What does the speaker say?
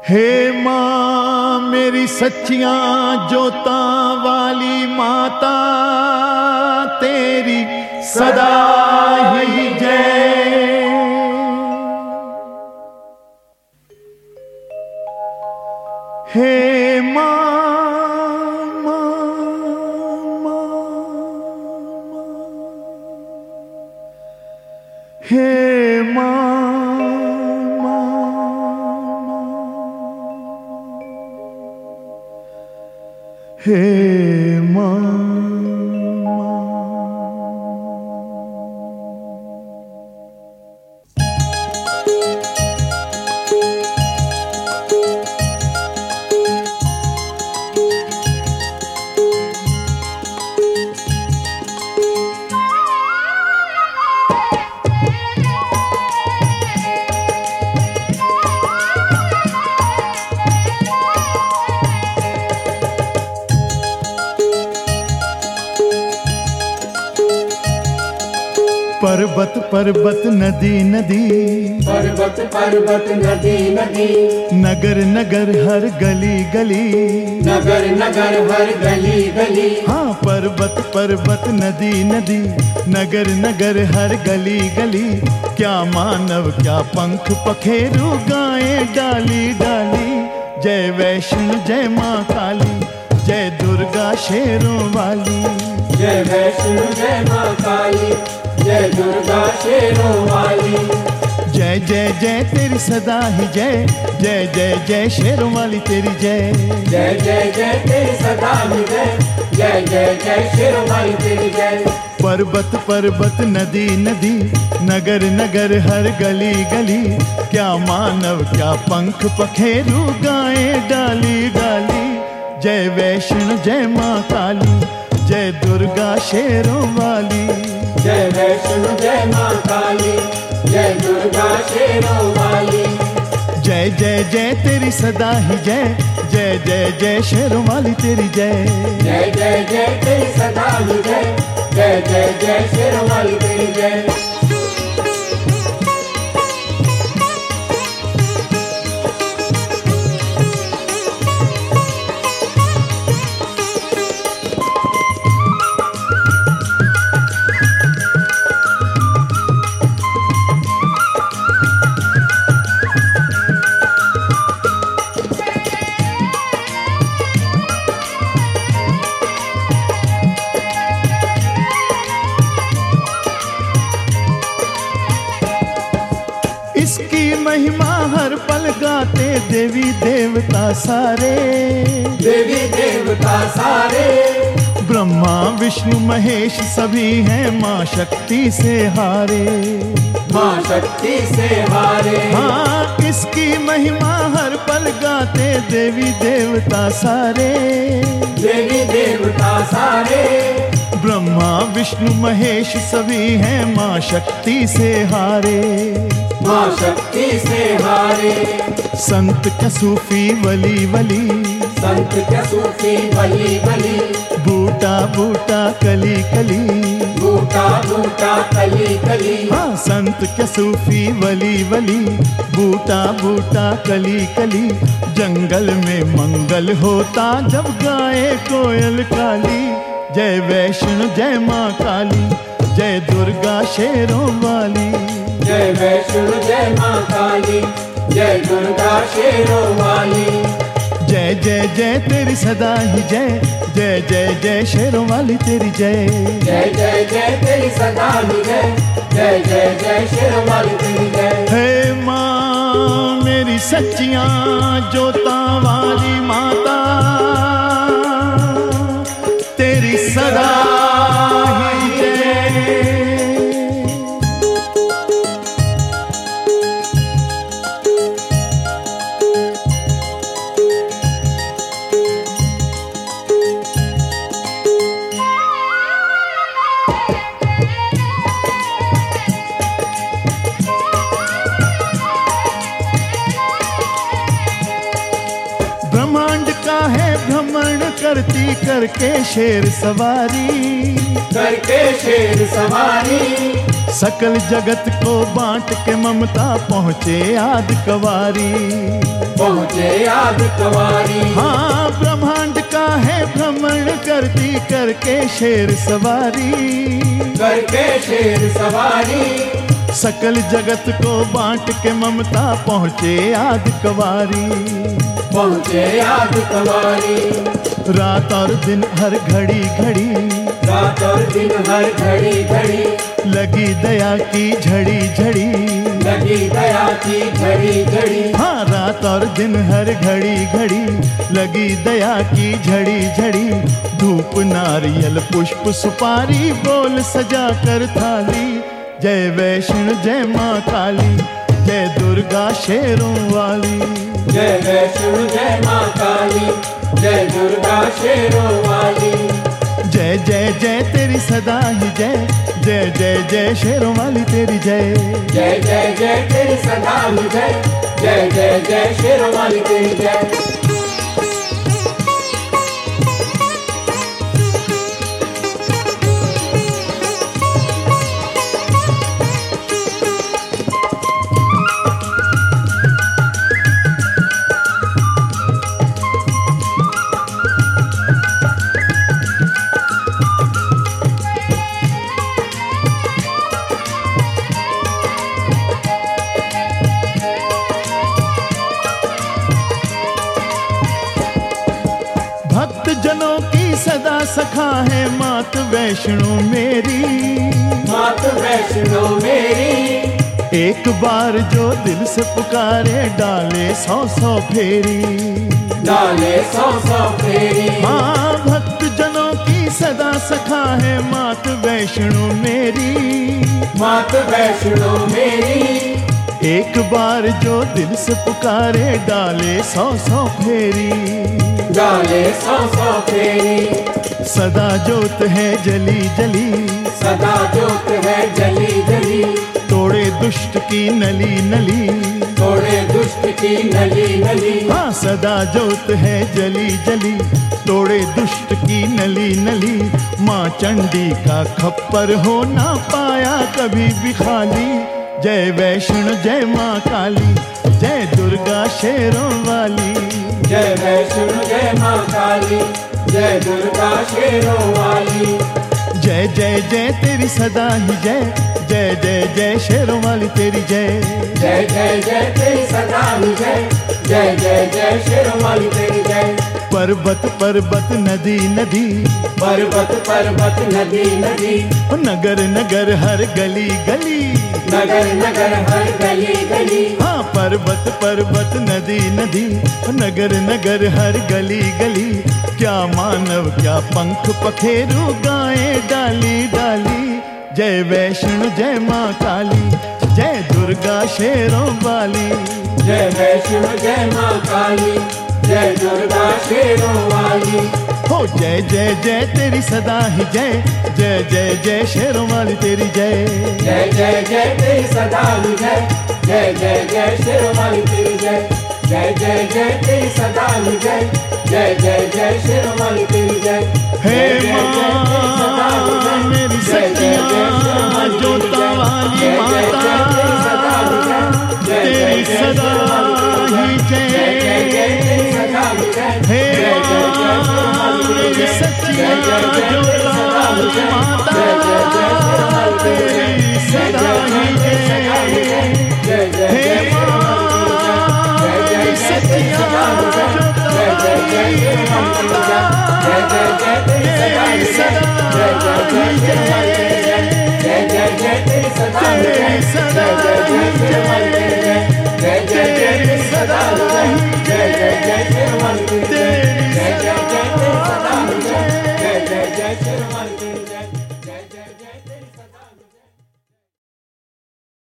हे माँ मेरी सच्चियां जोतां वाली माता, तेरी सदा ही जय। हे माँ हे माँ हे माँ। पर्वत पर्वत नदी नदी, पर्वत पर्वत नदी नदी, नगर नगर हर गली गली, नगर नगर हर गली गली। हाँ पर्वत पर्वत नदी नदी, नगर नगर हर गली गली। क्या मानव क्या पंख पखेरु गाए डाली डाली। जय वैष्णो जय माँ काली, जय दुर्गा शेरों वाली। जय वैष्णो जय माँ काली, जय दुर्गा शेरों वाली। जय जय जय तेरी सदा ही जय, जय जय जय शेरों वाली तेरी जय। जय जय जय तेरी सदा ही जय, जय जय जय शेरों वाली तेरी जय। पर्वत पर्वत नदी नदी, नगर नगर हर गली गली। क्या मानव क्या पंख पखेरु गाए डाली डाली। जय वैष्णो जय माँ काली, जय दुर्गा शेरों वाली। जय वैष्णो जय माँ काली, जय दुर्गा शेरों वाली। जय जय जय तेरी सदा ही जय, जय जय जय शेरों वाली तेरी जय। जय जय जय तेरी सदा ही जय, जय जय जय शेरों वाली तेरी जय। इसकी महिमा हर पल गाते देवी देवता सारे। देवी देवता सारे, ब्रह्मा विष्णु महेश सभी हैं माँ शक्ति से हारे। माँ शक्ति से हारे। हाँ इसकी महिमा हर पल गाते देवी देवता सारे। देवी देवता सारे, ब्रह्मा विष्णु महेश सभी हैं माँ शक्ति से हारे। माँ शक्ति से हारे। संत क्या सूफी वली वली, संत क्या सूफी वली वली। बूटा बूटा कली कली, बूटा बूटा कली कली। हाँ संत क्या सूफी वली वली, बूटा बूटा कली कली। जंगल में मंगल होता जब गाए कोयल काली। जय वैष्णो जय माँ काली, जय दुर्गा शेरों वाली। जय वैष्णो जय माँ काली, जय दुर्गा शेरों वाली। जय जय जय तेरी सदा ही जय, जय जय जय शेरों वाली तेरी जय। जय जय जय तेरी सदा ही जय, जय जय जय शेरों वाली तेरी जय। हे माँ मेरी सच्चियां जोतां वाली माता, तेरी सदा ही जय। ब्रह्मांड का है भ्रमण करती करके शेर सवारी। करके शेर सवारी, सकल जगत को बांट के ममता पहुँचे आदि कवारी। पहुँचे आदि कवारी। हाँ, ब्रह्मांड का है भ्रमण करती करके शेर सवारी। करके शेर सवारी। सकल जगत को बांट के ममता पहुँचे आदि कवारी। पहुँचे आदि कवारी। रात और दिन हर घड़ी घड़ी, रात और दिन हर घड़ी घड़ी, लगी दया की झड़ी झड़ी। लगी दया की झड़ी झड़ी। हाँ, रात और दिन हर घड़ी घड़ी, लगी दया की झड़ी झड़ी। धूप नारियल पुष्प सुपारी, बोल सजा कर थाली। जय वैष्णो जय माँ काली, जय दुर्गा शेरों वाली। जय वैष्णो जय माँ काली, जय दुर्गा शेरों वाली। जय जय जय तेरी सदा ही जय, जय जय जय शेरों वाली तेरी जय। जय जय जय तेरी सदा ही जय, जय जय जय शेरों वाली तेरी जय। भक्त जनों की सदा सखा है मात वैष्णो मेरी। मात वैष्णो मेरी। एक बार जो दिल से पुकारे, डाले सौ सौ फेरी। डाले सौ सौ फेरी। हाँ, भक्त जनों की सदा सखा है मात वैष्णो मेरी। मात वैष्णो मेरी। एक बार जो दिल से पुकारे, डाले सौ सौ फेरी। डाले सौ सौ फेरी। सदा जोत है जली जली, सदा जोत है जली जली। तोड़े दुष्ट की नली नली। तोड़े दुष्ट की नली नली। हाँ, सदा जोत है जली जली, तोड़े दुष्ट की नली नली। माँ चंडी का खप्पर हो ना पाया कभी भी खाली। जय वैष्णो जय माँ काली, जय दुर्गा शेरों वाली। जय वैष्णो जय माँ काली, जय दुर्गा शेरों वाली। जय जय जय तेरी सदा ही जय, जय जय जय शेरों वाली तेरी जय। जय जय जय तेरी सदा ही जय, जय जय जय शेरों वाली तेरी जय। पर्वत पर्वत नदी नदी, पर्वत पर्वत नदी नदी। नगर नगर हर गली गली, नगर नगर हर गली गली। हाँ, पर्वत पर्वत नदी नदी, नगर नगर हर गली गली। क्या मानव क्या पंख पखेरु, गाएं डाली डाली। जय वैष्णो जय माँ काली, जय दुर्गा शेरों वाली। जय वैष्णो जय माँ काली, जय दुर्गा शेरों वाली। हो जय जय जय तेरी सदा ही जय, जय जय जय शेरों वाली तेरी जय। जय जय जय तेरी सदा ही जय, जय जय जय शेरों वाली तेरी जय। जय जय जय तेरी सदा ही जय, जय जय जय शेरों वाली तेरी जय। हे माँ मेरी सच्चियाँ जोता वाली माता, तेरी सदा ही जय। हे माँ मेरी सच्चियाँ जोता वाली माता, तेरी सदा ही जय। हे माँ मेरी सच्चियाँ जोता वाली माता, तेरी सदा ही जय। जय जय जय तेरी सदा ही तेरी सदा ही जय, जय जय जय तेरी सदा ही जय, जय जय जय।